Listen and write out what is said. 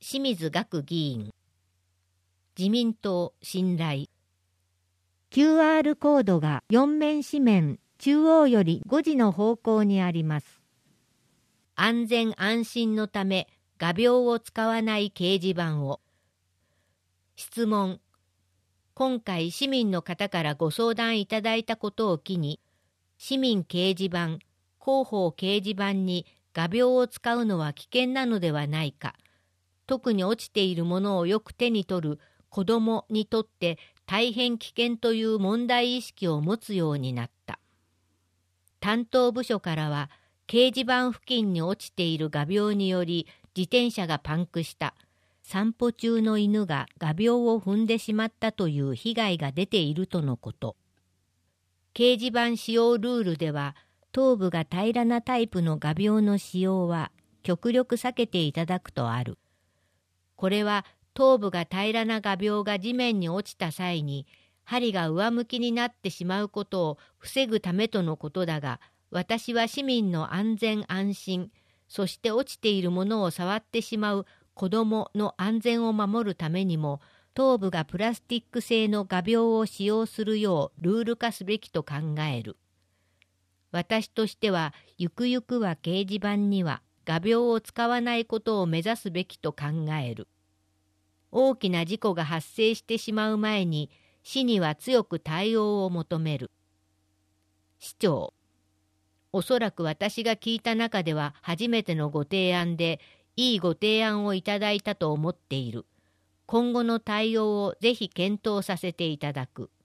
清水岳議員。自民党信頼。QR コードが4面紙面中央より5時の方向にあります。安全安心のため画鋲を使わない掲示板を。質問。今回市民の方からご相談いただいたことを機に、市民掲示板、広報掲示板に画鋲を使うのは危険なのではないか。特に落ちているものをよく手に取る子どもにとって大変危険という問題意識を持つようになった。担当部署からは、掲示板付近に落ちている画鋲により自転車がパンクした。散歩中の犬が画鋲を踏んでしまったという被害が出ているとのこと。掲示板使用ルールでは、頭部が平らなタイプの画鋲の使用は極力避けていただくとある。これは頭部が平らな画鋲が地面に落ちた際に、針が上向きになってしまうことを防ぐためとのことだが、私は市民の安全安心、そして落ちているものを触ってしまう子どもの安全を守るためにも、頭部がプラスチック製の画鋲を使用するようルール化すべきと考える。私としては、ゆくゆくは掲示板には画鋲を使わないことを目指すべきと考える。大きな事故が発生してしまう前に、市には強く対応を求める。市長。おそらく私が聞いた中では初めてのご提案で、いいご提案をいただいたと思っている。今後の対応をぜひ検討させていただく。